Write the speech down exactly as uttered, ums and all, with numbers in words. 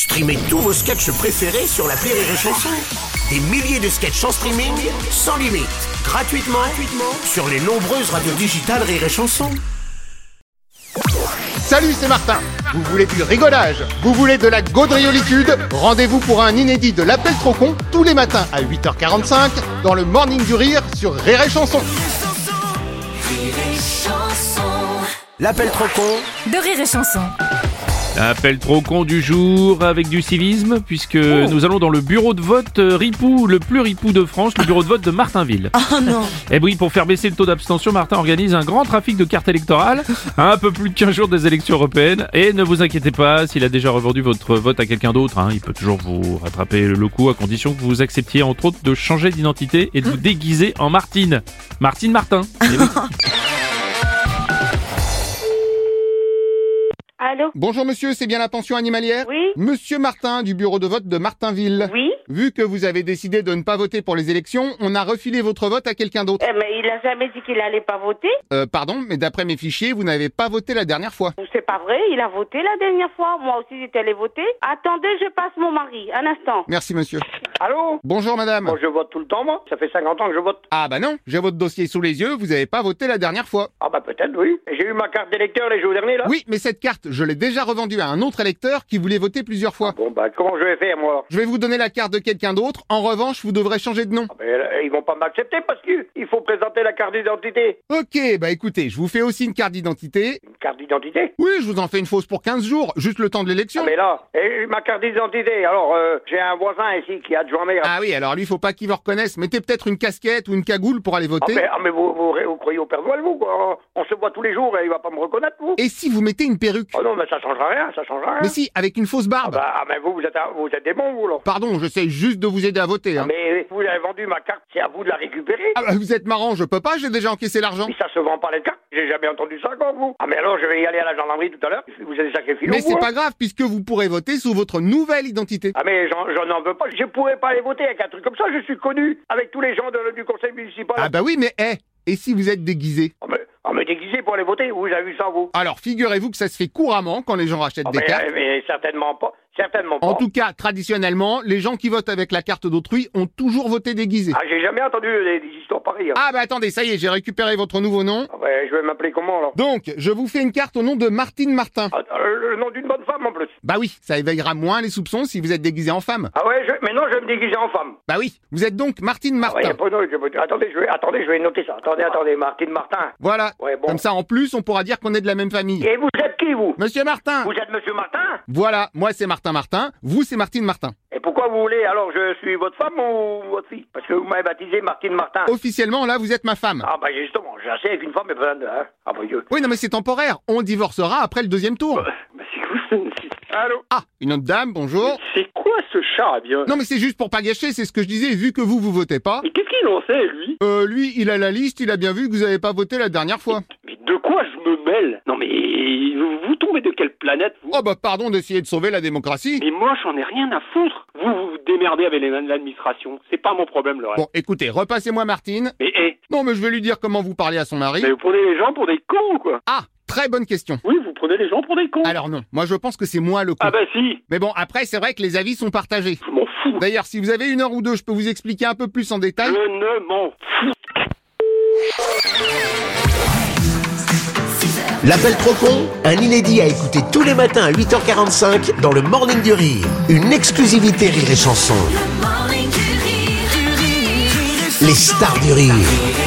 Streamez tous vos sketchs préférés sur l'appli Rire et Chanson. Des milliers de sketchs en streaming, sans limite, gratuitement, gratuitement sur les nombreuses radios digitales Rire et Chanson. Salut, c'est Martin. Vous voulez du rigolage? Vous voulez de la gaudriolitude? Rendez-vous pour un inédit de l'Appel Trop Con tous les matins à huit heures quarante-cinq dans le Morning du Rire sur Rire et Chanson. L'Appel Trop Con de Rire et Chanson. Appel trop con du jour avec du civisme, puisque oh. nous allons dans le bureau de vote ripou, le plus ripou de France, le bureau de vote de Martinville. Oh non. Et oui, pour faire baisser le taux d'abstention, Martin organise un grand trafic de cartes électorales, à un peu plus de quinze jours des élections européennes. Et ne vous inquiétez pas, s'il a déjà revendu votre vote à quelqu'un d'autre, hein, il peut toujours vous rattraper le coup, à condition que vous acceptiez entre autres de changer d'identité et de vous déguiser en Martine. Martine Martin. Et oui. Allô? Bonjour monsieur, c'est bien la pension animalière? Oui. Monsieur Martin du bureau de vote de Martinville. Oui. Vu que vous avez décidé de ne pas voter pour les élections, on a refilé votre vote à quelqu'un d'autre. Eh, mais il a jamais dit qu'il allait pas voter. Euh, pardon, mais d'après mes fichiers, vous n'avez pas voté la dernière fois. C'est pas vrai, il a voté la dernière fois. Moi aussi j'étais allé voter. Attendez, je passe mon mari. Un instant. Merci monsieur. Allô? Bonjour madame. Bon, je vote tout le temps, moi. Ça fait cinquante ans que je vote. Ah bah non, j'ai votre dossier sous les yeux, vous n'avez pas voté la dernière fois. Ah bah peut-être, oui. J'ai eu ma carte d'électeur les jours derniers, là. Oui, mais cette carte, je l'ai déjà revendue à un autre électeur qui voulait voter plusieurs fois. Bon bah comment je vais faire, moi? Je vais vous donner la carte de quelqu'un d'autre. En revanche, vous devrez changer de nom. Ah, mais là, ils vont pas m'accepter parce qu'il faut présenter la carte d'identité. Ok, bah écoutez, je vous fais aussi une carte d'identité. Une carte d'identité? Oui, je vous en fais une fausse pour quinze jours, juste le temps de l'élection. Ah mais là, et ma carte d'identité, alors euh, j'ai un voisin ici qui a adjoint maire. Ah oui, alors lui, faut pas qu'il vous reconnaisse. Mettez peut-être une casquette ou une cagoule pour aller Ah voter. mais, ah, mais vous, vous, vous croyez au Père Noël, vous, quoi? On se voit tous les jours et il va pas me reconnaître, vous? Et si vous mettez une perruque? Oh non, mais ça changera rien, ça changera rien. Mais si, avec une fausse barbe. Ah bah, ah, mais vous, vous êtes, un- vous êtes des bons, vous, là. Pardon, j'essaye juste de vous aider à voter. Hein. Mais vous avez vendu ma carte, c'est à vous de la récupérer. Ah bah vous êtes marrant, je peux pas, j'ai déjà encaissé l'argent. Mais ça se vend pas les cartes. J'ai jamais entendu ça encore, vous. Ah mais alors je vais y aller à la gendarmerie tout à l'heure. Vous avez des sacrés filons, Mais vous, c'est hein. pas grave, puisque vous pourrez voter sous votre nouvelle identité. Ah mais j'en, j'en en veux pas. Je pourrais pas aller voter avec un truc comme ça. Je suis connu avec tous les gens de- du conseil municipal. Ah bah oui, mais hé, et si vous êtes déguisé? Ah mais, ah, mais déguisé pour aller voter. Vous avez vu ça, vous? Alors figurez-vous que ça se fait couramment quand les gens rachètent Ah, des mais, cartes. euh, mais certainement pas. Certainement pas. En tout cas, traditionnellement, les gens qui votent avec la carte d'autrui ont toujours voté déguisé. Ah j'ai jamais entendu des, des histoires pareilles. hein. Ah bah attendez, ça y est, j'ai récupéré votre nouveau nom. Ah, ouais, je vais m'appeler comment alors? Donc, je vous fais une carte au nom de Martine Martin. Ah, euh, le nom d'une bonne femme en plus. Bah oui, ça éveillera moins les soupçons si vous êtes déguisé en femme. Ah ouais, je, mais non, je vais me déguiser en femme. Bah oui, vous êtes donc Martine Ah ouais, Martin. y a pas de- je- attendez, je vais, attendez, je vais noter ça. Attendez, attendez, Martine Martin. Voilà. Ouais, bon. Comme ça, en plus, on pourra dire qu'on est de la même famille. Et vous êtes qui, vous? Monsieur Martin. Vous êtes Monsieur Martin? Voilà, moi c'est Martin Martin, vous c'est Martine Martin. Et pourquoi vous voulez, alors, je suis votre femme ou votre fille? Parce que vous m'avez baptisé Martine Martin. Officiellement, là, vous êtes ma femme. Ah bah justement, j'ai assez avec une femme et besoin de... Hein? Ah bah Dieu. Oui, non mais c'est temporaire, on divorcera après le deuxième tour. Bah c'est quoi ce... Allô? Ah, une autre dame, bonjour. C'est quoi ce charabia? Non mais c'est juste pour pas gâcher, c'est ce que je disais, vu que vous, vous votez pas. Mais qu'est-ce qu'il en sait, lui? Euh, lui, il a la liste, il a bien vu que vous avez pas voté la dernière fois. Mais de quoi je me mêle? Non mais... Vous, vous tombez de quelle planète, vous? Oh bah pardon d'essayer de sauver la démocratie. Mais moi, j'en ai rien à foutre. Vous vous, vous démerdez avec les- l'administration. C'est pas mon problème, le reste. Bon, écoutez, repassez-moi Martine. Mais, hé, Non mais je vais lui dire comment vous parlez à son mari. mais vous prenez les gens pour des cons, ou quoi? Ah, très bonne question. Oui, vous prenez les gens pour des cons. Alors non, moi je pense que c'est moi le con. Ah bah si, Mais bon, après c'est vrai que les avis sont partagés. je m'en fous. D'ailleurs, si vous avez une heure ou deux, je peux vous expliquer un peu plus en Je détail. ne m'en fous. L'Appel Trop Con, un inédit à écouter tous les matins à huit heures quarante-cinq dans le Morning du Rire. Une exclusivité Rire et Chanson. Les stars du rire.